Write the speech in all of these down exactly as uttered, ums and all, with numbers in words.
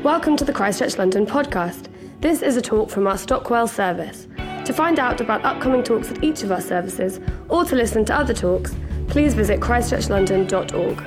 Welcome to the Christchurch London podcast. This is a talk from our Stockwell service. To find out about upcoming talks at each of our services, or to listen to other talks, please visit christchurch london dot org.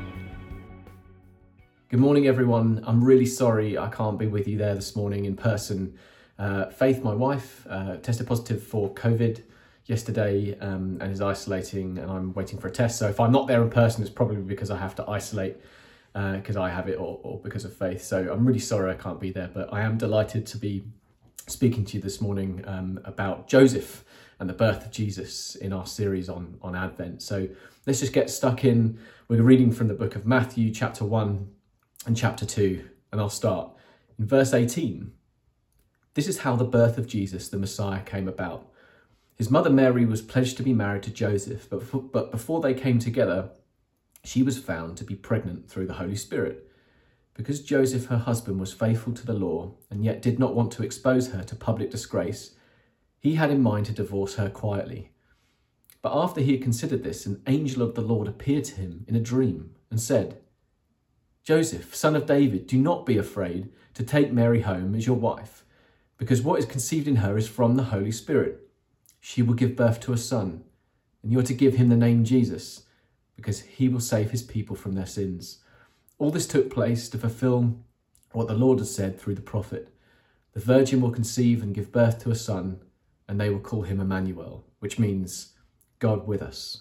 Good morning, everyone. I'm really sorry I can't be with you there this morning in person. Uh, Faith, my wife, uh, tested positive for COVID yesterday um, and is isolating, and I'm waiting for a test. So if I'm not there in person, it's probably because I have to isolate because uh, I have it or, or because of Faith. So I'm really sorry I can't be there, but I am delighted to be speaking to you this morning um, about Joseph and the birth of Jesus in our series on, on Advent. So let's just get stuck in. We're reading from the book of Matthew, chapter one and chapter two, and I'll start in verse eighteen. This is how the birth of Jesus, the Messiah, came about. His mother Mary was pledged to be married to Joseph, but, for, but before they came together, she was found to be pregnant through the Holy Spirit. Because Joseph, her husband, was faithful to the law and yet did not want to expose her to public disgrace, he had in mind to divorce her quietly. But after he had considered this, an angel of the Lord appeared to him in a dream and said, Joseph, son of David, do not be afraid to take Mary home as your wife, because what is conceived in her is from the Holy Spirit. She will give birth to a son, and you are to give him the name Jesus, because he will save his people from their sins. All this took place to fulfill what the Lord had said through the prophet. The virgin will conceive and give birth to a son, and they will call him Emmanuel, which means God with us.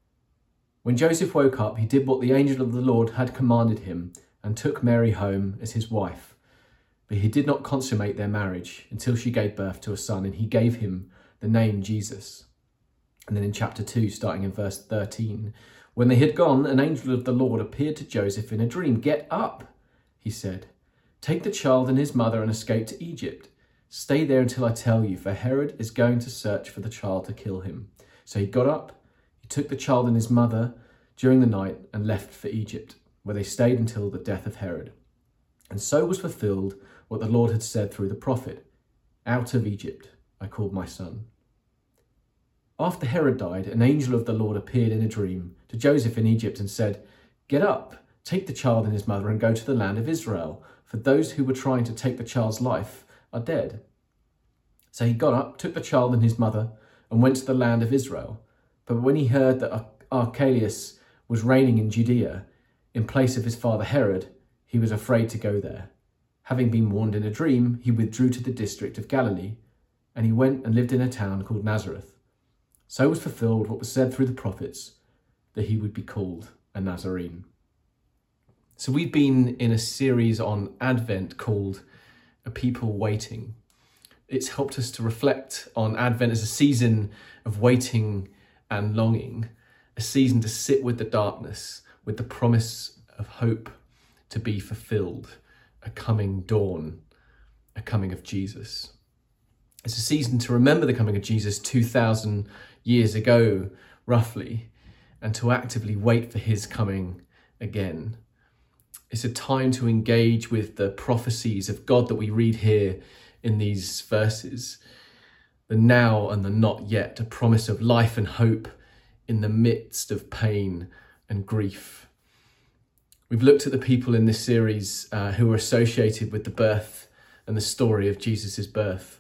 When Joseph woke up, he did what the angel of the Lord had commanded him and took Mary home as his wife. But he did not consummate their marriage until she gave birth to a son, and he gave him the name Jesus. And then in chapter two, starting in verse thirteen, when they had gone, an angel of the Lord appeared to Joseph in a dream. Get up, he said. Take the child and his mother and escape to Egypt. Stay there until I tell you, for Herod is going to search for the child to kill him. So he got up, he took the child and his mother during the night and left for Egypt, where they stayed until the death of Herod. And so was fulfilled what the Lord had said through the prophet, out of Egypt I called my son. After Herod died, an angel of the Lord appeared in a dream to Joseph in Egypt and said, Get up, take the child and his mother and go to the land of Israel, for those who were trying to take the child's life are dead. So he got up, took the child and his mother, and went to the land of Israel. But when he heard that Archelaus was reigning in Judea in place of his father Herod, he was afraid to go there. Having been warned in a dream, he withdrew to the district of Galilee, and he went and lived in a town called Nazareth. So was fulfilled what was said through the prophets, that he would be called a Nazarene. So we've been in a series on Advent called A People Waiting. It's helped us to reflect on Advent as a season of waiting and longing, a season to sit with the darkness, with the promise of hope to be fulfilled, a coming dawn, a coming of Jesus. It's a season to remember the coming of Jesus two thousand years ago, roughly, and to actively wait for his coming again. It's a time to engage with the prophecies of God that we read here in these verses, the now and the not yet, a promise of life and hope in the midst of pain and grief. We've looked at the people in this series uh, who were associated with the birth and the story of Jesus' birth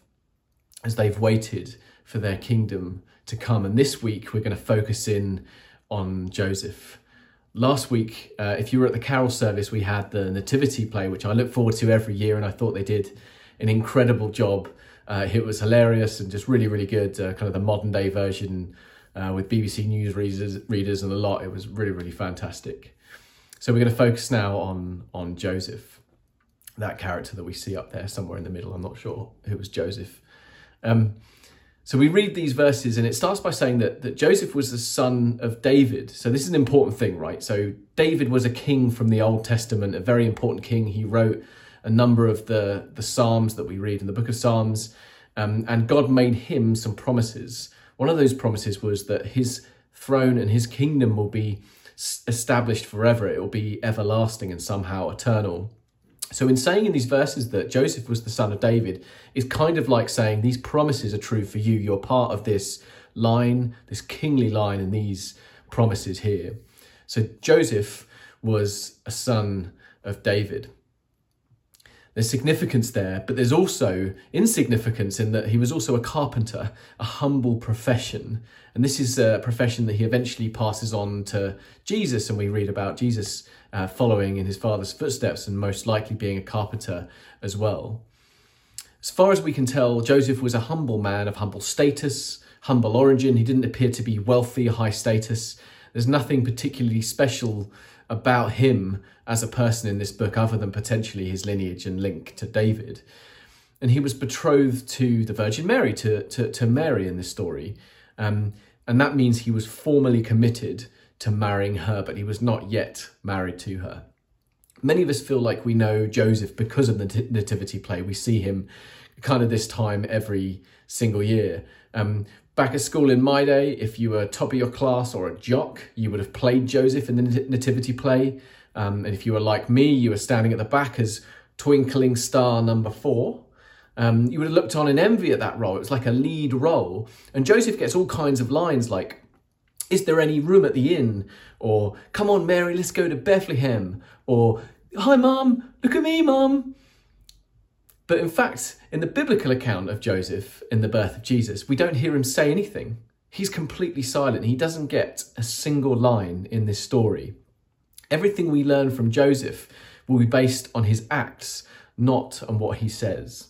as they've waited for their kingdom to come. And this week, we're going to focus in on Joseph. Last week, uh, if you were at the carol service, we had the nativity play, which I look forward to every year, and I thought they did an incredible job. Uh, it was hilarious and just really, really good, uh, kind of the modern day version uh, with B B C News readers, readers and a lot. It was really, really fantastic. So we're going to focus now on, on Joseph, that character that we see up there somewhere in the middle. I'm not sure who was Joseph. Um, so we read these verses and it starts by saying that, that Joseph was the son of David. So this is an important thing, right? So David was a king from the Old Testament, a very important king. He wrote a number of the, the Psalms that we read in the book of Psalms. Um, and God made him some promises. One of those promises was that his throne and his kingdom will be established forever. It will be everlasting and somehow eternal. So in saying in these verses that Joseph was the son of David, is kind of like saying these promises are true for you. You're part of this line, this kingly line, and these promises here. So Joseph was a son of David. There's significance there, but there's also insignificance in that he was also a carpenter, a humble profession. And this is a profession that he eventually passes on to Jesus, and we read about Jesus uh, following in his father's footsteps and most likely being a carpenter as well. As far as we can tell, Joseph was a humble man of humble status, humble origin. He didn't appear to be wealthy, high status. There's nothing particularly special about him as a person in this book other than potentially his lineage and link to David. And he was betrothed to the Virgin Mary, to, to, to Mary in this story. Um, and that means he was formally committed to marrying her, but he was not yet married to her. Many of us feel like we know Joseph because of the nativity play. We see him kind of this time every single year. Um, Back at school in my day, if you were top of your class or a jock, you would have played Joseph in the nativity play. Um, and if you were like me, you were standing at the back as twinkling star number four. Um, you would have looked on in envy at that role. It was like a lead role. And Joseph gets all kinds of lines like, "Is there any room at the inn?" Or, "Come on, Mary, let's go to Bethlehem." Or, "Hi, Mum, look at me, Mum." But in fact, in the biblical account of Joseph in the birth of Jesus, we don't hear him say anything. He's completely silent. He doesn't get a single line in this story. Everything we learn from Joseph will be based on his acts, not on what he says.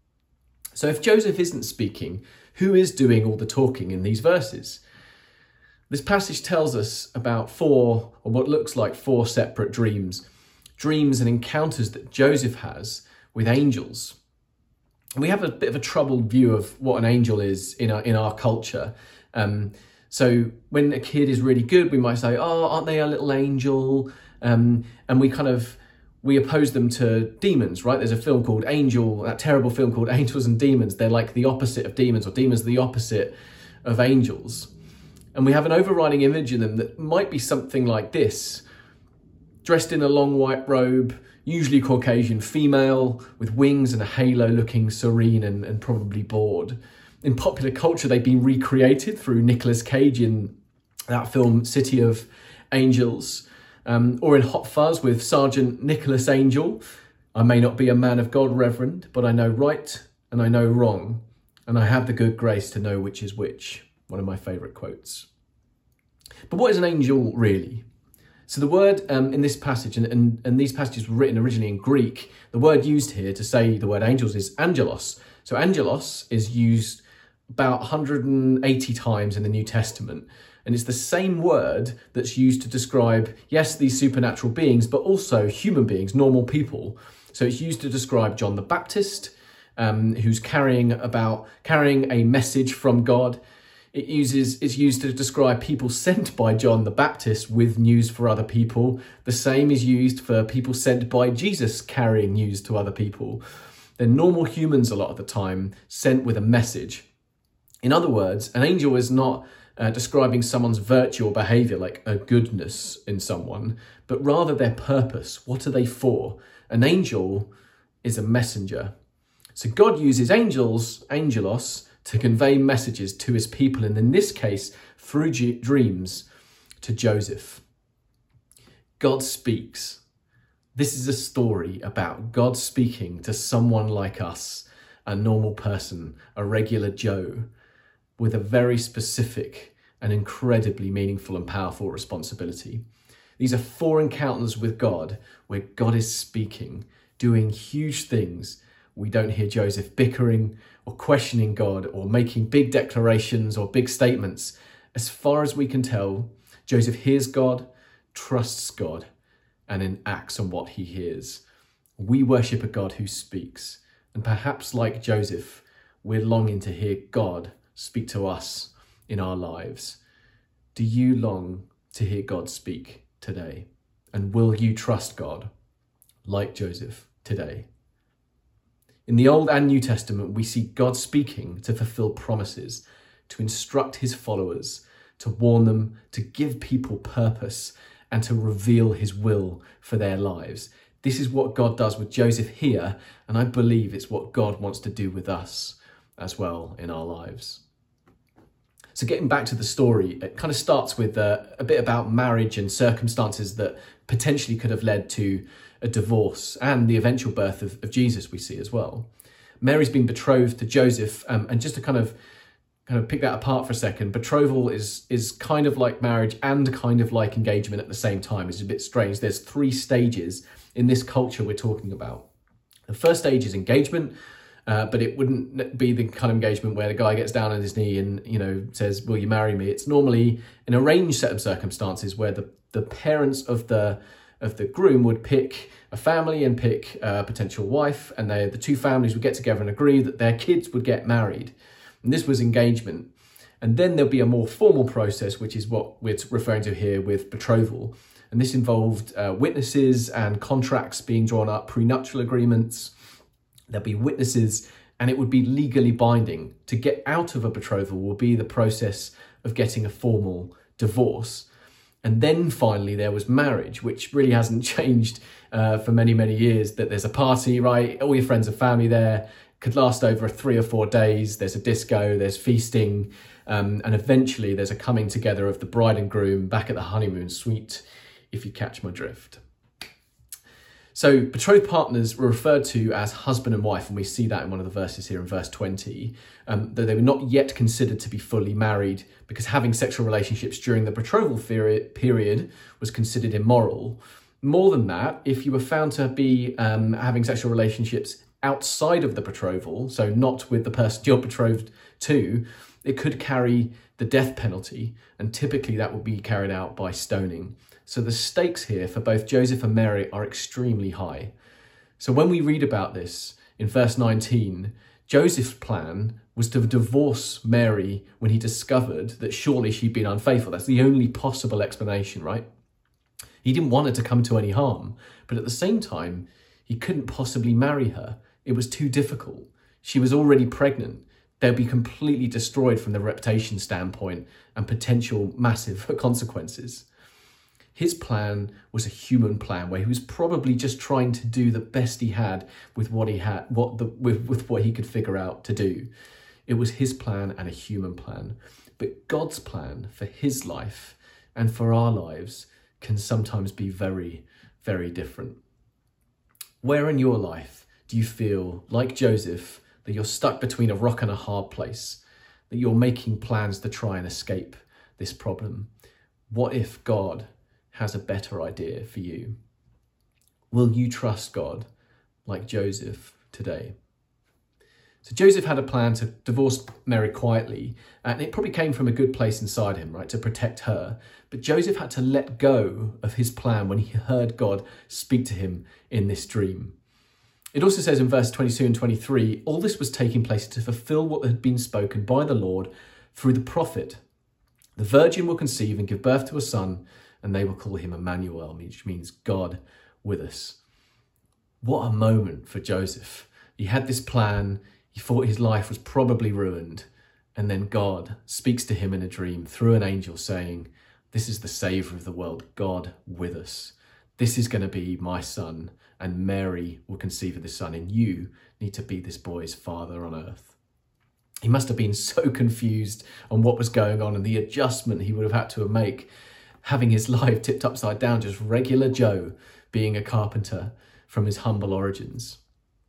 So if Joseph isn't speaking, who is doing all the talking in these verses? This passage tells us about four, or what looks like four separate dreams. Dreams and encounters that Joseph has with angels. And we have a bit of a troubled view of what an angel is in our, in our culture. Um, so when a kid is really good, we might say, "Oh, aren't they a little angel?" Um, and we kind of, we oppose them to demons, right? There's a film called Angel, that terrible film called Angels and Demons. They're like the opposite of demons, or demons are the opposite of angels. And we have an overriding image in them that might be something like this: dressed in a long white robe, usually Caucasian female, with wings and a halo, looking serene and, and probably bored. In popular culture, they've been recreated through Nicolas Cage in that film City of Angels, um, or in Hot Fuzz with Sergeant Nicholas Angel. "I may not be a man of God, Reverend, but I know right and I know wrong, and I have the good grace to know which is which." One of my favourite quotes. But what is an angel really? So the word um, in this passage, and, and, and these passages were written originally in Greek, the word used here to say the word angels is angelos. So angelos is used about one hundred eighty times in the New Testament. And it's the same word that's used to describe, yes, these supernatural beings, but also human beings, normal people. So it's used to describe John the Baptist, um, who's carrying about carrying a message from God. It uses it's used to describe people sent by John the Baptist with news for other people. The same is used for people sent by Jesus carrying news to other people. They're normal humans a lot of the time, sent with a message. In other words, an angel is not uh, describing someone's virtue or behaviour, like a goodness in someone, but rather their purpose. What are they for? An angel is a messenger. So God uses angels, angelos, to convey messages to his people, and in this case, through G- dreams, to Joseph. God speaks. This is a story about God speaking to someone like us, a normal person, a regular Joe, with a very specific and incredibly meaningful and powerful responsibility. These are four encounters with God where God is speaking, doing huge things. We don't hear Joseph bickering or questioning God or making big declarations or big statements. As far as we can tell, Joseph hears God, trusts God, and enacts on what he hears. We worship a God who speaks. And perhaps like Joseph, we're longing to hear God speak to us in our lives. Do you long to hear God speak today? And will you trust God like Joseph today? In the Old and New Testament, we see God speaking to fulfill promises, to instruct his followers, to warn them, to give people purpose, and to reveal his will for their lives. This is what God does with Joseph here, and I believe it's what God wants to do with us as well in our lives. So getting back to the story, it kind of starts with uh, a bit about marriage and circumstances that potentially could have led to a divorce and the eventual birth of, of Jesus we see as well. Mary's been betrothed to Joseph, um, and just to kind of kind of pick that apart for a second, betrothal is is kind of like marriage and kind of like engagement at the same time. It's a bit strange. There's three stages in this culture we're talking about. The first stage is engagement, uh, but it wouldn't be the kind of engagement where the guy gets down on his knee and, you know, says, will you marry me? It's normally an arranged set of circumstances where the, the parents of the of the groom would pick a family and pick a potential wife, and they, the two families would get together and agree that their kids would get married. And this was engagement. And then there'll be a more formal process, which is what we're referring to here with betrothal. And this involved uh, witnesses and contracts being drawn up, prenuptial agreements. There'll be witnesses, and it would be legally binding. To get out of a betrothal will be the process of getting a formal divorce. And then finally there was marriage, which really hasn't changed uh, for many, many years, that there's a party, right? All your friends and family there, could last over three or four days. There's a disco, there's feasting, um, and eventually there's a coming together of the bride and groom back at the honeymoon suite, if you catch my drift. So betrothed partners were referred to as husband and wife, and we see that in one of the verses here in verse twenty, um, though they were not yet considered to be fully married, because having sexual relationships during the betrothal period was considered immoral. More than that, if you were found to be um, having sexual relationships outside of the betrothal, so not with the person you're betrothed to, it could carry the death penalty, and typically that would be carried out by stoning. So the stakes here for both Joseph and Mary are extremely high. So when we read about this in verse nineteen, Joseph's plan was to divorce Mary when he discovered that surely she'd been unfaithful. That's the only possible explanation, right? He didn't want her to come to any harm, but at the same time, he couldn't possibly marry her. It was too difficult. She was already pregnant. They'll be completely destroyed from the reputation standpoint and potential massive consequences. His plan was a human plan where he was probably just trying to do the best he had with what he had, what the with, with what he could figure out to do. It was his plan and a human plan. But God's plan for his life and for our lives can sometimes be very, very different. Where in your life do you feel, like Joseph, that you're stuck between a rock and a hard place, that you're making plans to try and escape this problem? What if God has a better idea for you? Will you trust God like Joseph today? So Joseph had a plan to divorce Mary quietly, and it probably came from a good place inside him, right, to protect her. But Joseph had to let go of his plan when he heard God speak to him in this dream. It also says in verse twenty-two and twenty-three, all this was taking place to fulfill what had been spoken by the Lord through the prophet. The virgin will conceive and give birth to a son, and they will call him Emmanuel, which means God with us. What a moment for Joseph. He had this plan. He thought his life was probably ruined. And then God speaks to him in a dream through an angel saying, this is the Saviour of the world, God with us. This is going to be my son, and Mary will conceive of this son, and you need to be this boy's father on earth. He must have been so confused on what was going on and the adjustment he would have had to make, having his life tipped upside down, just regular Joe being a carpenter from his humble origins.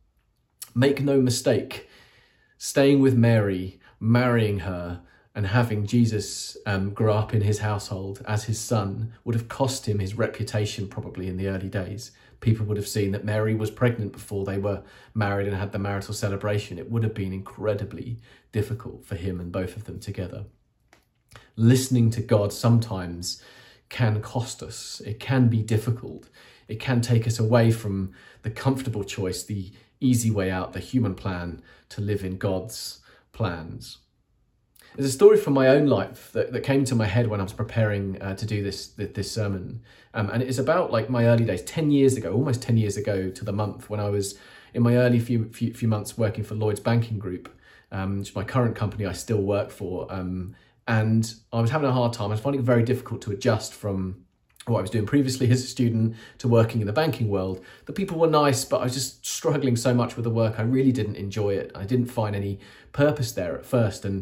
Make no mistake, staying with Mary, marrying her, and having Jesus um, grow up in his household as his son would have cost him his reputation probably in the early days. People would have seen that Mary was pregnant before they were married and had the marital celebration. It would have been incredibly difficult for him and both of them together. Listening to God sometimes can cost us. It can be difficult. It can take us away from the comfortable choice, the easy way out, the human plan to live in God's plans. There's a story from my own life that, that came to my head when I was preparing uh, to do this this sermon. Um, and it is about like my early days, ten years ago, almost ten years ago to the month, when I was in my early few few, few months working for Lloyds Banking Group, um, which is my current company I still work for. Um, and I was having a hard time. I was finding it very difficult to adjust from what I was doing previously as a student to working in the banking world. The people were nice, but I was just struggling so much with the work. I really didn't enjoy it. I didn't find any purpose there at first. And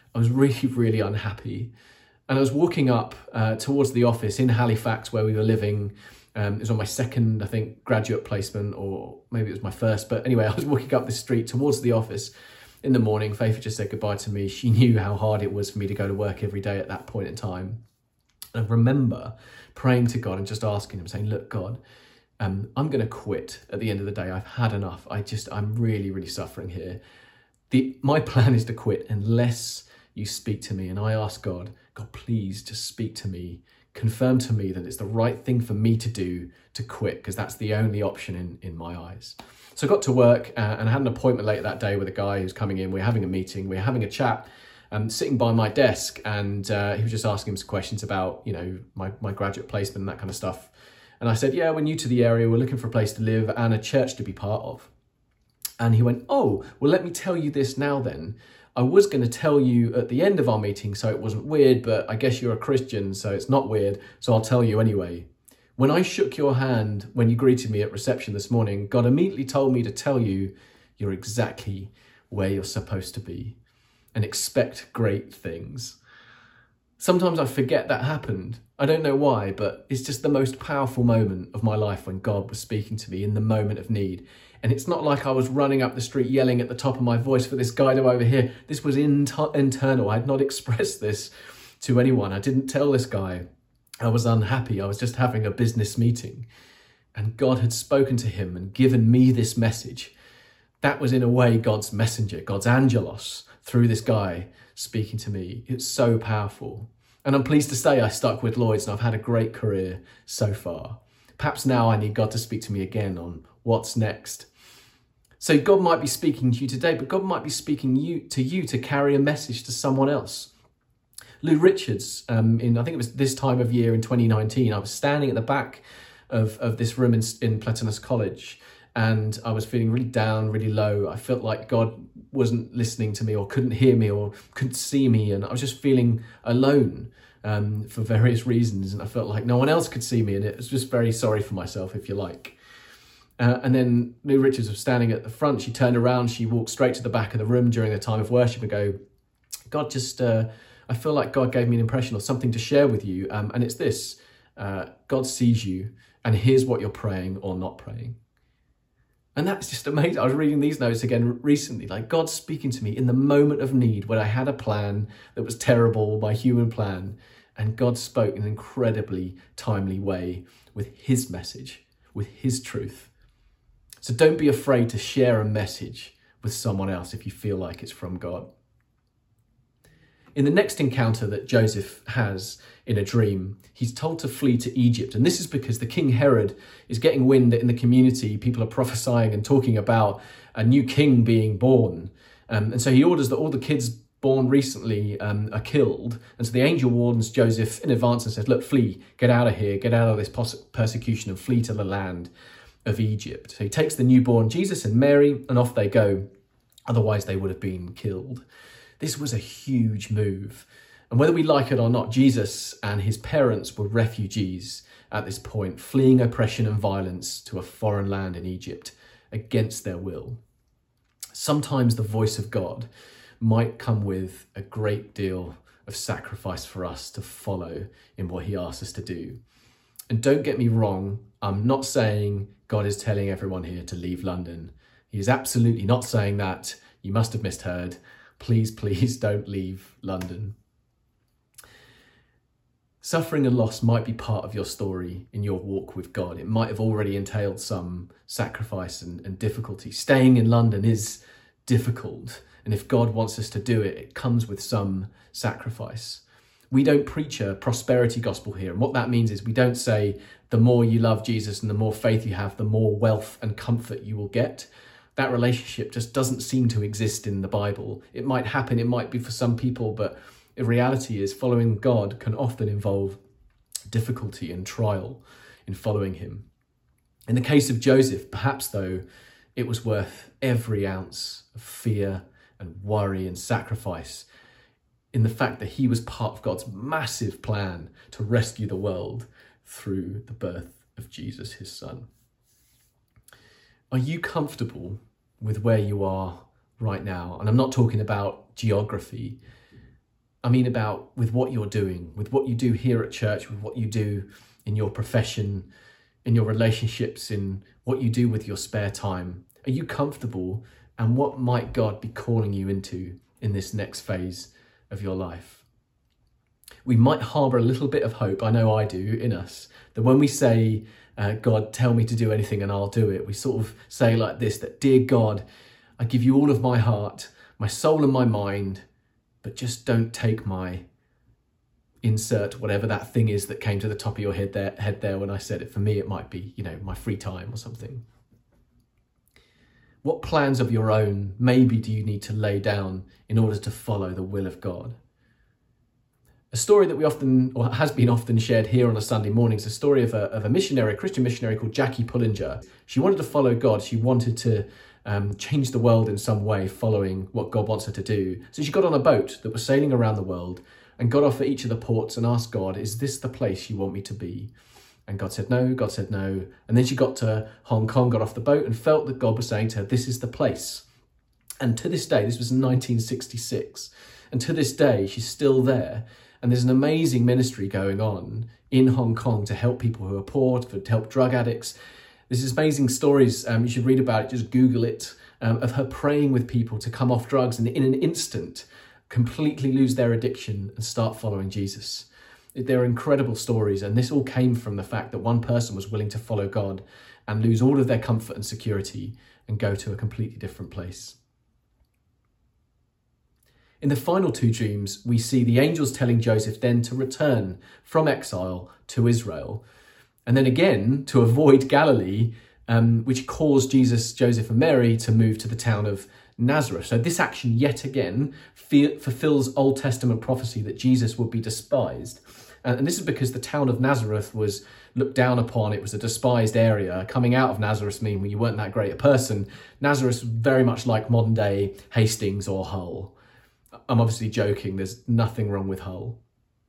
I was really, really unhappy. And I was walking up uh, towards the office in Halifax where we were living. Um, it was on my second, I think, graduate placement, or maybe it was my first. But anyway, I was walking up the street towards the office in the morning. Faith had just said goodbye to me. She knew how hard it was for me to go to work every day at that point in time. And I remember praying to God and just asking him, saying, look, God, um, I'm going to quit at the end of the day. I've had enough. I just, I'm really, really suffering here. The My plan is to quit unless you speak to me. And I asked God, God, please just speak to me. Confirm to me that it's the right thing for me to do to quit, because that's the only option in, in my eyes. So I got to work uh, and I had an appointment later that day with a guy who's coming in. We're having a meeting, we're having a chat, um, sitting by my desk, and uh, he was just asking him some questions about, you know, my, my graduate placement and that kind of stuff. And I said, yeah, we're new to the area, we're looking for a place to live and a church to be part of. And he went, oh, well, let me tell you this now then. I was going to tell you at the end of our meeting so it wasn't weird, but I guess you're a Christian, so it's not weird, so I'll tell you anyway. When I shook your hand when you greeted me at reception this morning, God immediately told me to tell you you're exactly where you're supposed to be and expect great things. Sometimes I forget that happened. I don't know why, but it's just the most powerful moment of my life when God was speaking to me in the moment of need. And it's not like I was running up the street yelling at the top of my voice for this guy to overhear. This was in internal. I had not expressed this to anyone. I didn't tell this guy I was unhappy. I was just having a business meeting. And God had spoken to him and given me this message. That was in a way God's messenger, God's angelos, through this guy speaking to me. It's so powerful. And I'm pleased to say I stuck with Lloyds and I've had a great career so far. Perhaps now I need God to speak to me again on what's next. So God might be speaking to you today, but God might be speaking you to you to carry a message to someone else. Lou Richards, um, in I think it was this time of year in twenty nineteen, I was standing at the back of, of this room in, in Platinus College, and I was feeling really down, really low. I felt like God wasn't listening to me or couldn't hear me or couldn't see me, and I was just feeling alone um, for various reasons, and I felt like no one else could see me, and it was just very sorry for myself, if you like. Uh, and then Lou Richards was standing at the front. She turned around, she walked straight to the back of the room during the time of worship and go, God just, uh, I feel like God gave me an impression or something to share with you. Um, and it's this, uh, God sees you and hears what you're praying or not praying. And that's just amazing. I was reading these notes again recently, like God speaking to me in the moment of need when I had a plan that was terrible, my human plan. And God spoke in an incredibly timely way with his message, with his truth. So don't be afraid to share a message with someone else if you feel like it's from God. In the next encounter that Joseph has in a dream, he's told to flee to Egypt. And this is because the King Herod is getting wind that in the community, people are prophesying and talking about a new king being born. Um, and so he orders that all the kids born recently um, are killed. And so the angel warns Joseph in advance and says, look, flee, get out of here, get out of this persecution and flee to the land of Egypt. So he takes the newborn Jesus and Mary and off they go. Otherwise they would have been killed. This was a huge move. And whether we like it or not, Jesus and his parents were refugees at this point, fleeing oppression and violence to a foreign land in Egypt against their will. Sometimes the voice of God might come with a great deal of sacrifice for us to follow in what he asks us to do. And don't get me wrong, I'm not saying God is telling everyone here to leave London. He is absolutely not saying that. You must have misheard. Please, please don't leave London. Suffering and loss might be part of your story in your walk with God. It might have already entailed some sacrifice and, and difficulty. Staying in London is difficult. And if God wants us to do it, it comes with some sacrifice. We don't preach a prosperity gospel here. And what that means is we don't say the more you love Jesus and the more faith you have, the more wealth and comfort you will get. That relationship just doesn't seem to exist in the Bible. It might happen, it might be for some people, but the reality is following God can often involve difficulty and trial in following him. In the case of Joseph, perhaps though, it was worth every ounce of fear and worry and sacrifice in the fact that he was part of God's massive plan to rescue the world through the birth of Jesus, his son. Are you comfortable with where you are right now? And I'm not talking about geography. I mean about with what you're doing, with what you do here at church, with what you do in your profession, in your relationships, in what you do with your spare time. Are you comfortable? And what might God be calling you into in this next phase of your life? We might harbour a little bit of hope, I know I do, in us, that when we say, uh, God, tell me to do anything and I'll do it, we sort of say like this, that, dear God, I give you all of my heart, my soul and my mind, but just don't take my insert whatever that thing is that came to the top of your head there, head there when I said it. For me, it might be, you know, my free time or something. What plans of your own maybe do you need to lay down in order to follow the will of God? A story that we often, or has been often shared here on a Sunday morning, is a story of a, of a missionary, a Christian missionary called Jackie Pullinger. She wanted to follow God. She wanted to um, change the world in some way, following what God wants her to do. So she got on a boat that was sailing around the world and got off at each of the ports and asked God, is this the place you want me to be? And God said no, God said no. And then she got to Hong Kong, got off the boat and felt that God was saying to her, this is the place. And to this day, this was in nineteen sixty-six, and to this day, she's still there. And there's an amazing ministry going on in Hong Kong to help people who are poor, to help drug addicts. There's amazing stories, um, you should read about it, just Google it, um, of her praying with people to come off drugs and in an instant, completely lose their addiction and start following Jesus. They're incredible stories, and this all came from the fact that one person was willing to follow God and lose all of their comfort and security and go to a completely different place. In the final two dreams, we see the angels telling Joseph then to return from exile to Israel, and then again to avoid Galilee, um, which caused Jesus, Joseph and Mary to move to the town of Nazareth. So this action yet again fe- fulfills Old Testament prophecy that Jesus would be despised. And this is because the town of Nazareth was looked down upon. It was a despised area. Coming out of Nazareth mean when you weren't that great a person. Nazareth was very much like modern day Hastings or Hull. I'm obviously joking. There's nothing wrong with Hull.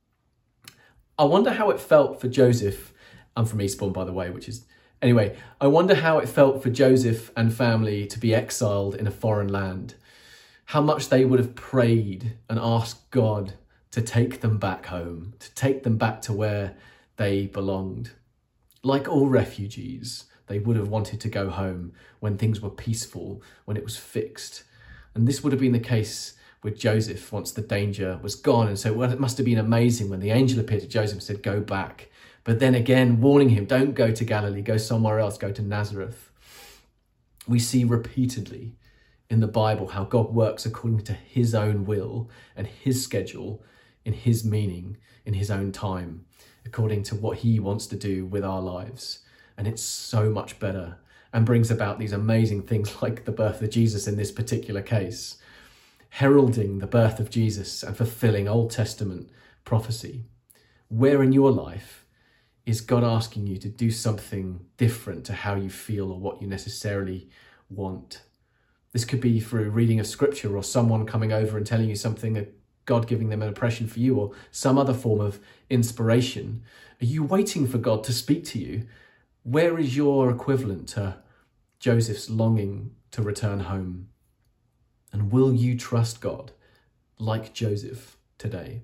I wonder how it felt for Joseph. I'm from Eastbourne, by the way, which is... Anyway, I wonder how it felt for Joseph and family to be exiled in a foreign land. How much they would have prayed and asked God to take them back home, to take them back to where they belonged. Like all refugees, they would have wanted to go home when things were peaceful, when it was fixed. And this would have been the case with Joseph once the danger was gone. And so well, it must have been amazing when the angel appeared to Joseph and said, go back. But then again, warning him, don't go to Galilee, go somewhere else, go to Nazareth. We see repeatedly in the Bible how God works according to his own will and his schedule, in his meaning, in his own time, according to what he wants to do with our lives. And it's so much better and brings about these amazing things like the birth of Jesus in this particular case, heralding the birth of Jesus and fulfilling Old Testament prophecy. Where in your life is God asking you to do something different to how you feel or what you necessarily want? This could be through reading of scripture or someone coming over and telling you something, God giving them an impression for you, or some other form of inspiration. Are you waiting for God to speak to you? Where is your equivalent to Joseph's longing to return home? And will you trust God like Joseph today?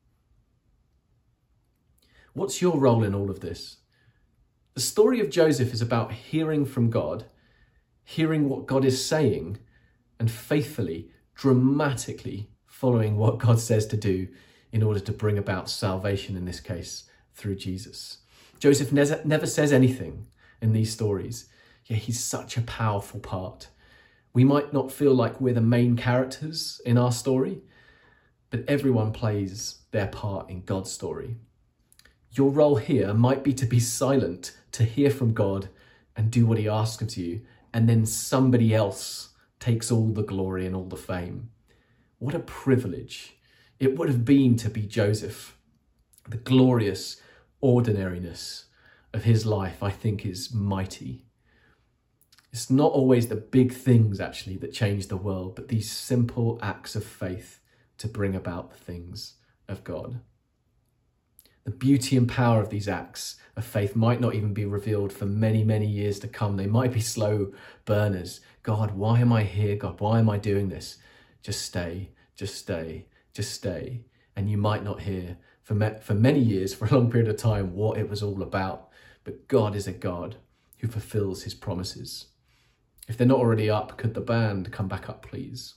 What's your role in all of this? The story of Joseph is about hearing from God, hearing what God is saying, and faithfully, dramatically following what God says to do in order to bring about salvation, in this case, through Jesus. Joseph ne- never says anything in these stories, yet he's such a powerful part. We might not feel like we're the main characters in our story, but everyone plays their part in God's story. Your role here might be to be silent, to hear from God and do what he asks of you, and then somebody else takes all the glory and all the fame. What a privilege it would have been to be Joseph. The glorious ordinariness of his life, I think, is mighty. It's not always the big things, actually, that change the world, but these simple acts of faith to bring about the things of God. The beauty and power of these acts of faith might not even be revealed for many, many years to come. They might be slow burners. God, why am I here? God, why am I doing this? Just stay, just stay, just stay. and you might not hear for, me- for many years, for a long period of time, what it was all about. But God is a God who fulfills his promises. If they're not already up, could the band come back up, please?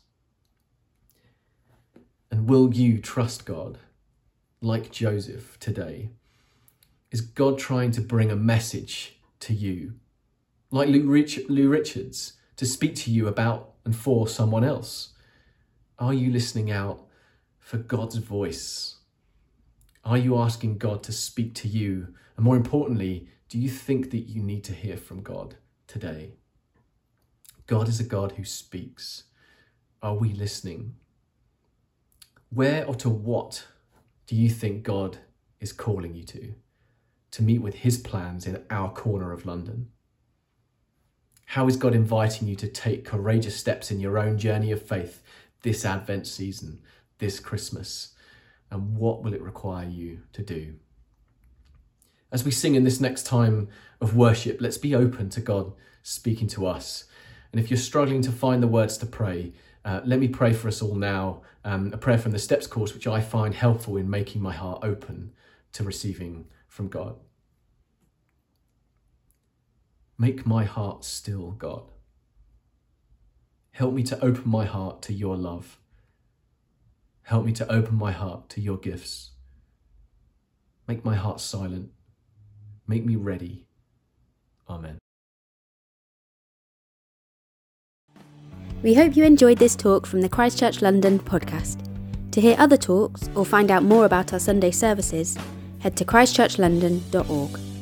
And will you trust God like Joseph today? Is God trying to bring a message to you, like Lou, Rich- Lou Richards, to speak to you about and for someone else? Are you listening out for God's voice? Are you asking God to speak to you? And more importantly, do you think that you need to hear from God today? God is a God who speaks. Are we listening? Where or to what do you think God is calling you to? To meet with his plans in our corner of London? How is God inviting you to take courageous steps in your own journey of faith this Advent season, this Christmas? And what will it require you to do? As we sing in this next time of worship, let's be open to God speaking to us. And if you're struggling to find the words to pray, uh, let me pray for us all now, um, a prayer from the Steps course, which I find helpful in making my heart open to receiving from God. Make my heart still, God. Help me to open my heart to your love. Help me to open my heart to your gifts. Make my heart silent. Make me ready. Amen. We hope you enjoyed this talk from the Christchurch London podcast. To hear other talks or find out more about our Sunday services, head to christchurch london dot org.